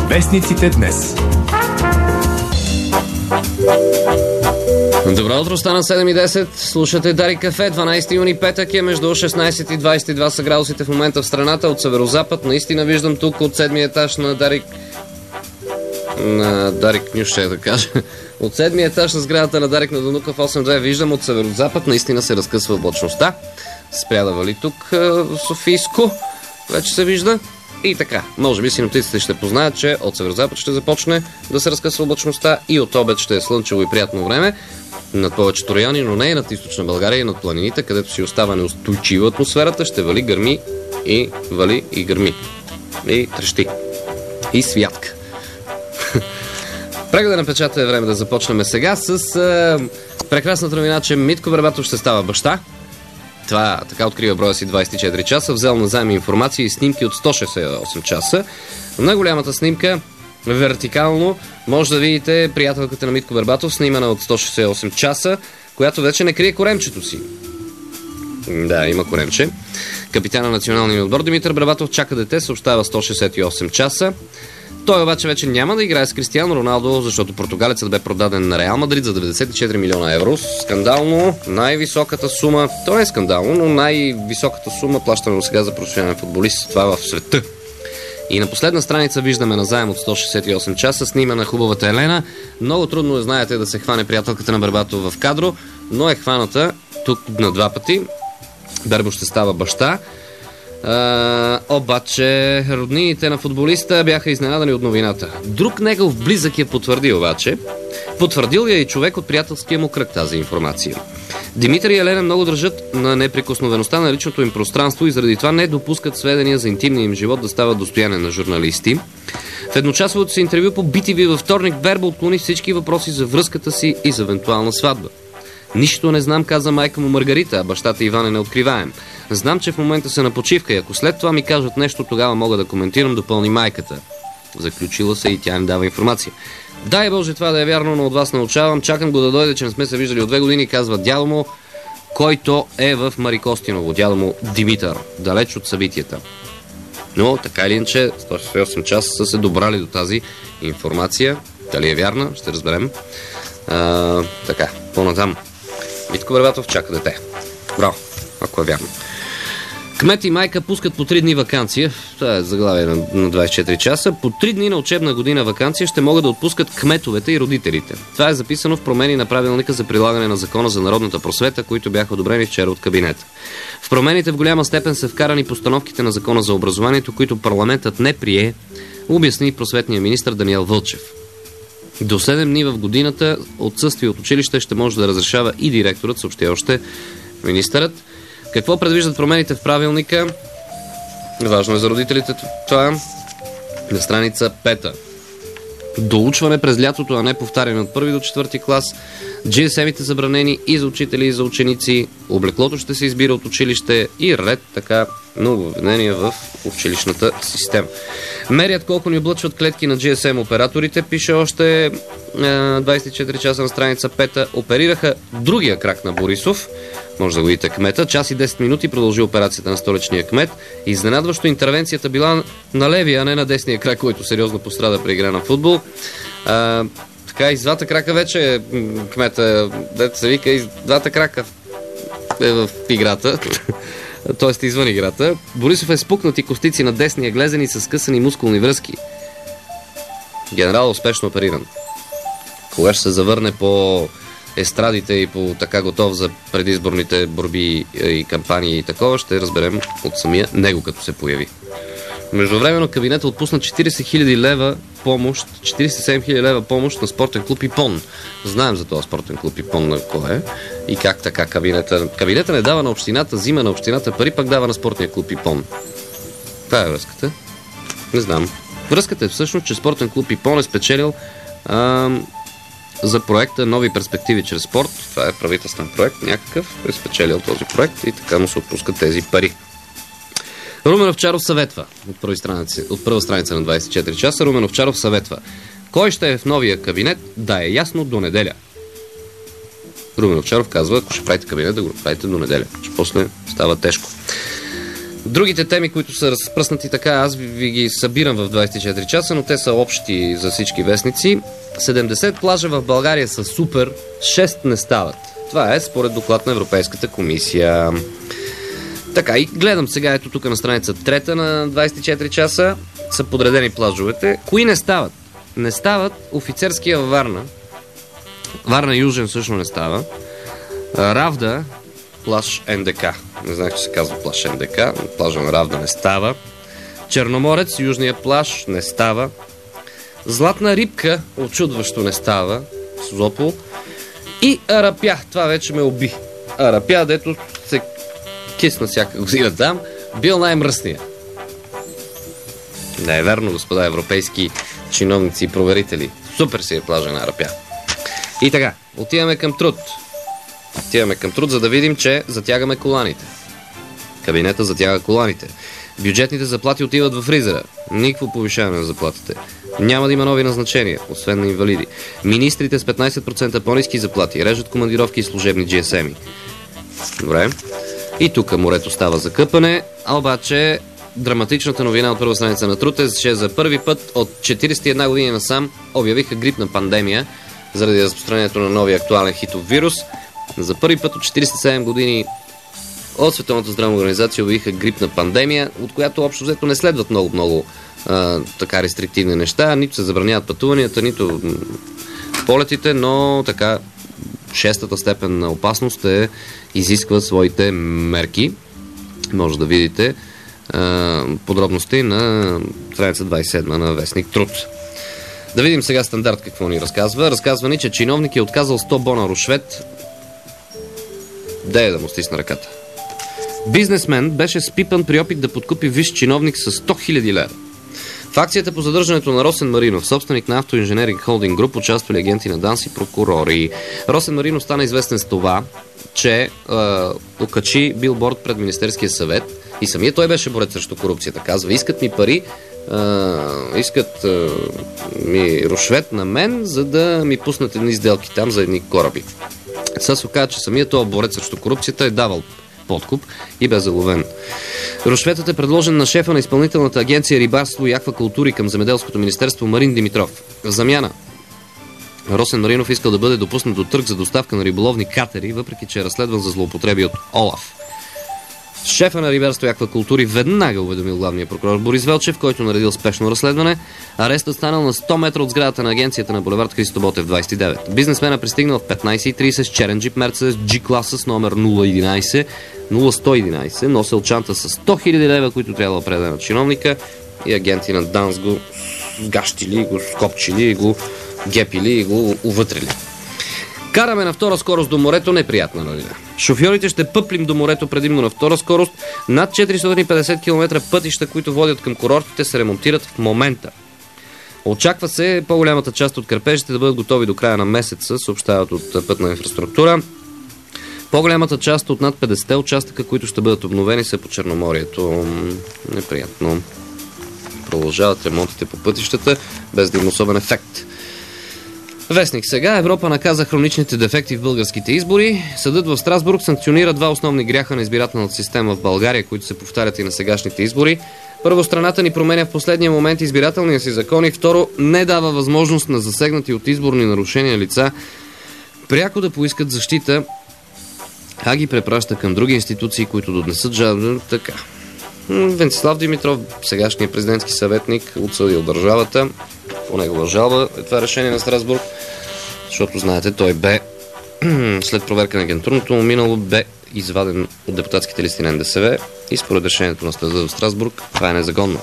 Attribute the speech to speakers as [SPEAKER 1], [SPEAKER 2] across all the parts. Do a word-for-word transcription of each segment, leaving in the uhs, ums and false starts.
[SPEAKER 1] Вестниците днес.
[SPEAKER 2] Добро утро, стана седем и десет. Слушате Дарик кафе. дванайсети юни, петък е, между шестнайсет и двайсет и два са градусите в момента в страната. От северозапад наистина виждам тук от седмия етаж на Дарик на Дарик Нюш, ще да кажа. От седмия етаж на сградата на Дарик на Донука в осем две виждам от северозапад наистина се разкъсва облачността. Спря да вали тук в Софийско. Вече се вижда. И така, може би синоптиците ще познаят, че от северозапад ще започне да се разкъсва облачността и от обед ще е слънчево и приятно време над повечето райони, но не и над източна България и над планините, където си остава неустойчива атмосферата, ще вали, гърми и вали и гърми. И трещи. И святка. Прегледа на печата е време да започнем сега с е, прекрасната новина, че Митко Бербатов ще става баща. Това така открива броя си двайсет и четири часа, взел на заем информация и снимки от сто шейсет и осем часа. На голямата снимка, вертикално, може да видите приятелката на Митко Бербатов, снимана от сто шейсет и осем часа, която вече не крие коремчето си. Да, има коремче. Капитан на националния отбор Димитър Бербатов чака дете, съобщава сто шейсет и осем часа. Той обаче вече няма да играе с Кристиано Роналдо, защото португалецът бе продаден на Реал Мадрид за деветдесет и четири милиона евро. Скандално, най-високата сума, то не е скандално, но най-високата сума плащана до сега за професионален футболист, това в света. И на последна страница виждаме на заем от сто шейсет и осем часа, снимана хубавата Елена. Много трудно е, знаете, да се хване приятелката на Бербатов в кадро, но е хваната тук на два пъти. Бербо ще става баща. Uh, обаче роднините на футболиста бяха изненадани от новината. Друг негов близък я потвърди обаче. Потвърдил я и човек от приятелския му кръг тази информация. Димитър и Елена много държат на неприкосновеността на личното им пространство и заради това не допускат сведения за интимния им живот да стават достояние на журналисти. В едночасовото си интервю по Би Ти Ви във вторник Бербо отклони всички въпроси за връзката си и за евентуална сватба. Нищо не знам, каза майка му Маргарита, а бащата Иван е неоткриваем. Знам, че в момента са на почивка и ако след това ми кажат нещо, тогава мога да коментирам, допълни майката. Заключила се и тя им дава информация. Дай Боже това да е вярно, но от вас научавам. Чакам го да дойде, че не сме се виждали от две години, казва дядо му, който е в Марикостиново. Дядо му Димитър, далеч от събитията. Но така или иначе, сто шейсет и осем часа са се добрали до тази информация. Дали е вярна, ще разберем. А, така, по-натам. Митко Бербатов чака дете. Браво, ако е вярно. Кмет и майка пускат по три дни ваканция. Това е заглавие на, на двайсет и четири часа. По три дни на учебна година ваканция ще могат да отпускат кметовете и родителите. Това е записано в промени на правилника за прилагане на Закона за народната просвета, които бяха одобрени вчера от кабинета. В промените в голяма степен са вкарани постановките на Закона за образованието, които парламентът не прие, обясни просветния министър Даниел Вълчев. До седем дни в годината отсъствие от училище ще може да разрешава и директорът, съобщи още министърът. Какво предвиждат промените в правилника? Важно е за родителите това. На страница пета. Доучване през лятото, а не повтаряне от първи до четвърти клас. джи ес ем-ите забранени и за учители, и за ученици. Облеклото ще се избира от училище и ред така нововведения в училищната система. Мерят колко ни облъчват клетки на джи ес ем операторите, пише още двайсет и четири часа на страница пета. Оперираха другия крак на Борисов. Може да го видите кмета. Час и десет минути продължи операцията на столичния кмет. Изненадващо интервенцията била на левия, а не на десния крак, който сериозно пострада при игра на футбол. А, така и с двата крака вече кмета, дето се вика, и с двата крака е в играта. Т.е. извън играта. Борисов е спукнати костици на десния глезен и с скъсани мускулни връзки. Генерал успешно опериран. Кога ще се завърне по естрадите и по така готов за предизборните борби и кампании и такова, ще разберем от самия него, като се появи. Междувременно кабинета отпусна четирийсет хиляди лева помощ, четирийсет и седем хиляди лева помощ на спортен клуб Ипон. Знаем за този спортен клуб Ипон на кой е и как така кабинета. Кабинета не дава на общината, взима на общината пари, пак дава на спортния клуб Ипон. Това е връзката. Не знам. Връзката е всъщност, че спортен клуб Ипон е спечелил а, за проекта Нови перспективи чрез спорт. Това е правителствен проект, някакъв е спечелил този проект и така му се отпускат тези пари. Румен Овчаров съветва от първа страница, от първа страница на двайсет и четири часа. Румен Овчаров съветва кой ще е в новия кабинет, да е ясно до неделя. Румен Овчаров казва, ако ще правите кабинет, да го правите до неделя, че после става тежко. Другите теми, които са разпръснати така, аз ви, ви ги събирам в двайсет и четири часа, но те са общи за всички вестници. седемдесет плажа в България са супер, шест не стават. Това е според доклад на Европейската комисия. Така, и гледам сега, ето тук на страница трета на двайсет и четири часа са подредени плажовете. Кои не стават? Не стават Офицерския във Варна. Варна Южен също не става. Равда, плаж НДК. Не знаех, че се казва плаж НДК. Плажа на Равда не става. Черноморец, южния плаж не става. Златна рибка, очудващо не става. Созопол. И Арапя. Това вече ме уби. Арапя, дето се кисна всяка година там, бил най-мръсния. Да е верно, господа европейски чиновници и проверители. Супер си е плажа на Арапя. И така, отиваме към труд. Отиваме към труд, за да видим, че затягаме коланите. Кабинета затяга коланите. Бюджетните заплати отиват в фризера. Никакво повишаване на заплатите. Няма да има нови назначения, освен на инвалиди. Министрите с петнайсет процента по-ниски заплати режат командировки и служебни джи ес ем-и. Добре. И тук морето става за къпане, а обаче драматичната новина от първа страница на Труд е, че за първи път от четирийсет и една години насам обявиха грипна пандемия заради разпространението на новия актуален хитов вирус. За първи път от четирийсет и седем години от Световната здравна организация обявиха грипна пандемия, от която общо взето не следват много-много така рестриктивни неща. Нито се забраняват пътуванията, нито полетите, но така шестата степен на опасност е изисква своите мерки. Може да видите а, подробности на страница двайсет и седма на вестник Труд. Да видим сега Стандарт какво ни разказва. Разказва ни, че чиновник е отказал сто бона рушвет. Дай да му стисна ръката. Бизнесмен беше спипан при опит да подкупи висш чиновник с сто хиляди лева. В акцията по задържането на Росен Маринов, собственик на Автоинженеринг Холдинг Груп, участвали агенти на ДАНС и прокурори. Росен Маринов стана известен с това, че е, окачи билборд пред Министерския съвет и самия той беше борец срещу корупцията. Казва, искат ми пари, е, искат е, ми рушвет на мен, за да ми пуснат едни сделки там за едни кораби. Сега се оказа, че самия този борец срещу корупцията е давал подкуп и бе заловен. Рушветът е предложен на шефа на изпълнителната агенция Рибарство и аквакултури към Земеделското министерство Марин Димитров. В замяна Росен Маринов искал да бъде допуснат до търг за доставка на риболовни катери, въпреки че е разследван за злоупотреби от ОЛАФ. Шефа на Рибарство и аквакултури веднага уведомил главния прокурор Борис Велчев, който наредил спешно разследване. Арестът станал на сто метра от сградата на агенцията на булевард Христо Ботев двайсет и девет. Бизнесмена пристигнал в петнайсет и трийсет с черен джип Мерцедес G-класа с номер нула единайсет нула сто и единайсет, носил чанта с сто хиляди лева, които трябва да предаде на чиновника, и агенти на ДАНС го сгащили, го скопчили, го гепили и го увътрили. Караме на втора скорост до морето, неприятна новина. Шофьорите ще пъплим до морето предимно на втора скорост. Над четиристотин и петдесет километра пътища, които водят към курортите, се ремонтират в момента. Очаква се по-голямата част от кърпежите да бъдат готови до края на месеца, съобщават от Пътна инфраструктура. По-голямата част от над петдесет участъка, които ще бъдат обновени, са по Черноморието. Неприятно. Продължават ремонтите по пътищата, без да има особен ефект. Вестник сега. Европа наказа хроничните дефекти в българските избори. Съдът в Страсбург санкционира два основни гряха на избирателната система в България, които се повтарят и на сегашните избори. Първо, страната ни променя в последния момент избирателния си закон и второ, не дава възможност на засегнати от изборни нарушения лица пряко да поискат защита, а ги препраща към други институции, които да отнесат жалба. Така. Венцислав Димитров, сегашният президентски съветник, отсъдил държавата по негова жалба е това решение на Страсбург, защото, знаете, той бе след проверка на агентурното му минало бе изваден от депутатските листи на Н Д С В и според решението на съда в Страсбург това е незаконно.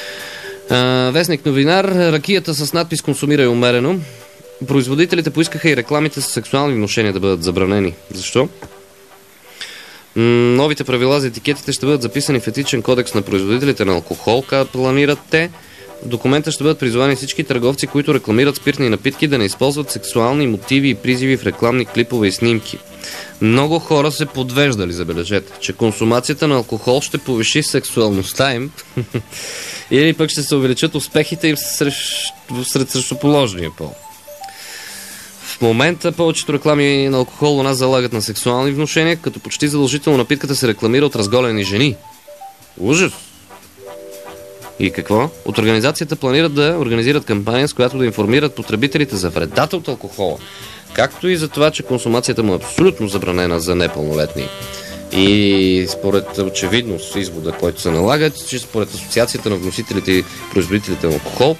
[SPEAKER 2] Вестник новинар. Ракията с надпис "Консумирай умерено". Производителите поискаха и рекламите с сексуални внушения да бъдат забранени. Защо? Новите правила за етикетите ще бъдат записани в етичен кодекс на производителите на алкохол, като планират те. В документа ще бъдат призвани всички търговци, които рекламират спиртни напитки, да не използват сексуални мотиви и призиви в рекламни клипове и снимки. Много хора се подвеждали, забележете, че консумацията на алкохол ще повиши сексуалността им или пък ще се увеличат успехите им сред, сред срещуположния пол. В момента повечето реклами на алкохол у нас залагат на сексуални внушения, като почти задължително напитката се рекламира от разголени жени. Ужас! И какво? От организацията планират да организират кампания, с която да информират потребителите за вредата от алкохола, както и за това, че консумацията му е абсолютно забранена за непълнолетни. И според очевидно с извода, който се налага, че според Асоциацията на вносителите и производителите на алкохол,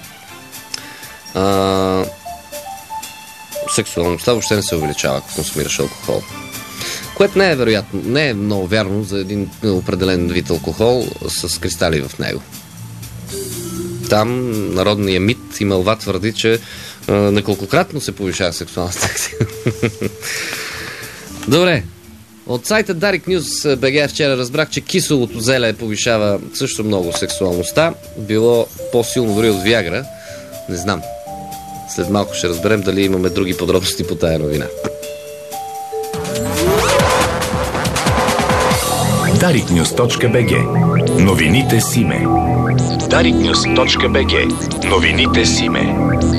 [SPEAKER 2] а, сексуалността въобще не се увеличава, ако консумираш алкохол. Което не е вероятно, не е много вярно за един определен вид алкохол с кристали в него. Там народният мит и мълва твърди, че а, неколкократно се повишава сексуалната активност. Добре. От сайта Дарик Нюз БГ вчера разбрах, че киселото зеле повишава също много сексуалността. Било по-силно дори от Виагра. Не знам. След малко ще разберем дали имаме други подробности по тая новина.
[SPEAKER 1] дарик нюз точка би джи. Новините с име. дарик нюз точка би джи. Новините с име.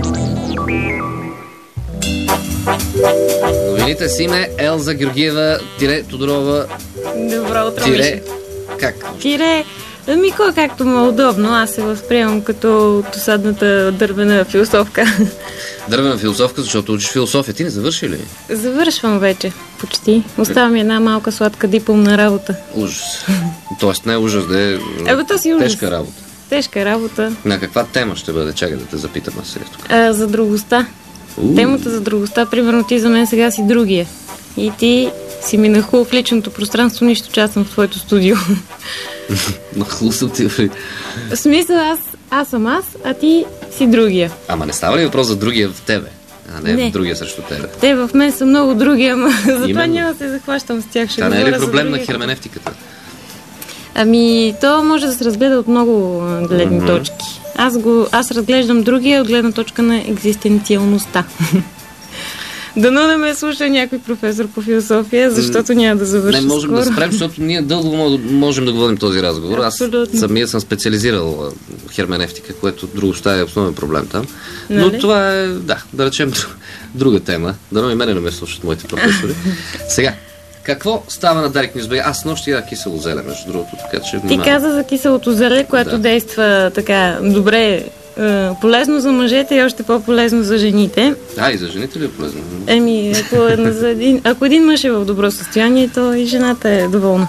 [SPEAKER 2] Новините с име Елза Георгиева тире Тодорова.
[SPEAKER 3] Добро утро,
[SPEAKER 2] Тире.
[SPEAKER 3] Миша.
[SPEAKER 2] Как?
[SPEAKER 3] Тире. Ами кой както му е удобно. Аз се възприемам като досадната дървена философка.
[SPEAKER 2] Дървена философка, защото учиш философия. Ти не завърши ли?
[SPEAKER 3] Завършвам вече. Почти. Остава ми една малка сладка дипломна работа.
[SPEAKER 2] Ужас. Тоест не е ужас, да е
[SPEAKER 3] Ебе, то си ужас.
[SPEAKER 2] тежка работа.
[SPEAKER 3] Тежка работа.
[SPEAKER 2] На каква тема ще бъде? Чакай да те запитам аз сега тук.
[SPEAKER 3] А, за другостта.
[SPEAKER 2] У.
[SPEAKER 3] Темата за другостта, примерно ти за мен сега си другия. И ти си ми нахул в личното пространство, нищо, че аз съм в твоето студио.
[SPEAKER 2] Нахлу съм ти.
[SPEAKER 3] В смисъл, аз, аз съм аз, а ти си другия.
[SPEAKER 2] Ама не става ли въпрос за другия в тебе, а не,
[SPEAKER 3] Не.
[SPEAKER 2] в другия срещу тебе?
[SPEAKER 3] Те в мен са много други, ама затова
[SPEAKER 2] Именно.
[SPEAKER 3] няма да се захващам с тях. Ще
[SPEAKER 2] Това не е ли
[SPEAKER 3] говоря за
[SPEAKER 2] проблем на
[SPEAKER 3] другия.
[SPEAKER 2] херменевтиката?
[SPEAKER 3] Ами, то може да се разгледа от много а, гледни
[SPEAKER 2] Мгм.
[SPEAKER 3] точки. Аз, го, аз разглеждам другия от гледна точка на екзистенциалността. Дано да ме слуша някой професор по философия, защото няма да завърши
[SPEAKER 2] Не можем
[SPEAKER 3] скоро.
[SPEAKER 2] да спрем, защото ние дълго мо- можем да го водим този разговор.
[SPEAKER 3] Абсолютно.
[SPEAKER 2] Аз самия съм специализирал а, херменевтика, което друго ще е основен проблем там. Но
[SPEAKER 3] Нали?
[SPEAKER 2] това е, да, да речем друг, друга тема. Дано и мене не ме слушат моите професори. Сега, какво става на Дарик Нюз БГ? Аз нощи ядах кисело зеле, между другото, така че
[SPEAKER 3] Ти
[SPEAKER 2] внимавам.
[SPEAKER 3] каза за киселото зеле, което
[SPEAKER 2] Да.
[SPEAKER 3] действа така добре, е, полезно за мъжете и още по-полезно за жените.
[SPEAKER 2] А, и за жените ли е полезно?
[SPEAKER 3] Еми, ако, е за един, ако един мъж е в добро състояние, то и жената е доволна.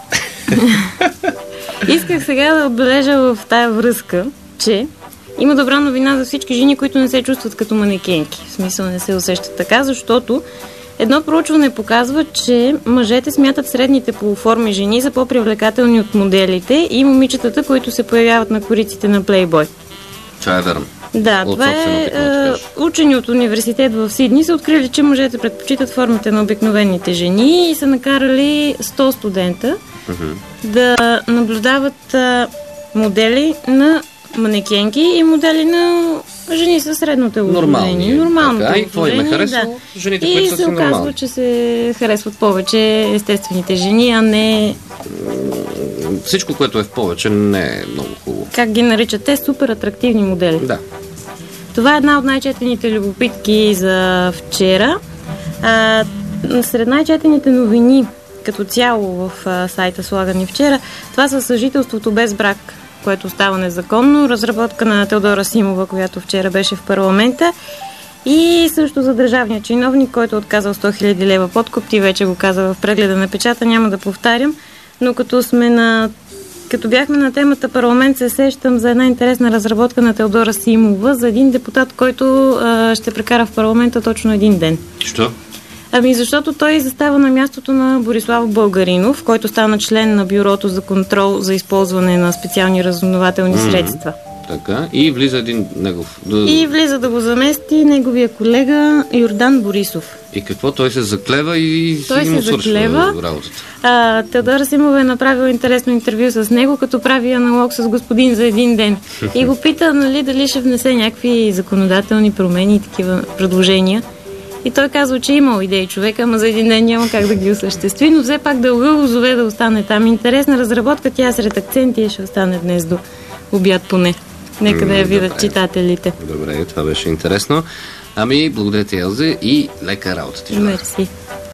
[SPEAKER 3] Исках сега да отбележа в тая връзка, че има добра новина за всички жени, които не се чувстват като манекенки. В смисъл не се усещат така, защото едно проучване показва, че мъжете смятат средните полуформи жени за по-привлекателни от моделите и момичетата, които се появяват на кориците на Playboy.
[SPEAKER 2] Това е верно.
[SPEAKER 3] Да,
[SPEAKER 2] От
[SPEAKER 3] това
[SPEAKER 2] собствен
[SPEAKER 3] е,
[SPEAKER 2] опит, може да
[SPEAKER 3] е
[SPEAKER 2] кажеш.
[SPEAKER 3] учени от университет в Сидни са открили, че мъжете предпочитат формите на обикновените жени и са накарали сто студента
[SPEAKER 2] Мгм.
[SPEAKER 3] да наблюдават а, модели на манекенки и модели на жени със средно телосложение.
[SPEAKER 2] Нормални.
[SPEAKER 3] Нормално
[SPEAKER 2] Така, и какво им е
[SPEAKER 3] телосложение,
[SPEAKER 2] харесало? Жените,
[SPEAKER 3] И
[SPEAKER 2] които са
[SPEAKER 3] се
[SPEAKER 2] си
[SPEAKER 3] оказва,
[SPEAKER 2] нормални.
[SPEAKER 3] че се харесват повече естествените жени, а не,
[SPEAKER 2] Всичко, което е в повече, не е много хубаво.
[SPEAKER 3] как ги наричат те, супер атрактивни модели.
[SPEAKER 2] Да.
[SPEAKER 3] Това е една от най-четените любопитки за вчера. А, сред най-четените новини като цяло в а, сайта слагани вчера, това са съжителството без брак, което става незаконно, разработка на Теодора Симова, която вчера беше в парламента, и също за държавния чиновник, който отказал сто хиляди лева подкуп. Ти вече го каза в прегледа на печата, няма да повтарям, но като сме на Като бяхме на темата парламент, се сещам за една интересна разработка на Теодора Симова за един депутат, който а, ще прекара в парламента точно един ден.
[SPEAKER 2] Що?
[SPEAKER 3] Ами защото той застава на мястото на Борислав Българинов, който стана член на Бюрото за контрол за използване на специални разузнавателни
[SPEAKER 2] Мгм.
[SPEAKER 3] средства.
[SPEAKER 2] Така. И влиза един негов. Да...
[SPEAKER 3] И влиза да го замести неговия колега Йордан Борисов.
[SPEAKER 2] И какво? Той се заклева и
[SPEAKER 3] Той
[SPEAKER 2] и му
[SPEAKER 3] се
[SPEAKER 2] свършва
[SPEAKER 3] заклева.
[SPEAKER 2] работата.
[SPEAKER 3] А, Теодора Симова е направила интересно интервю с него, като прави аналог с господин за един ден. И го пита, нали, дали ще внесе някакви законодателни промени и такива предложения. И той казва, че имал идеи човека, ама за един ден няма как да ги осъществи, но все пак дълга го зове да остане там. Интересна разработка, тя сред акценти и ще остане днес до обяд поне. Нека да я
[SPEAKER 2] М,
[SPEAKER 3] видят
[SPEAKER 2] добре.
[SPEAKER 3] читателите.
[SPEAKER 2] Добре, това беше интересно. Ами, благодаря ти, Елзе, и лека работа ти желая.
[SPEAKER 3] Мерси.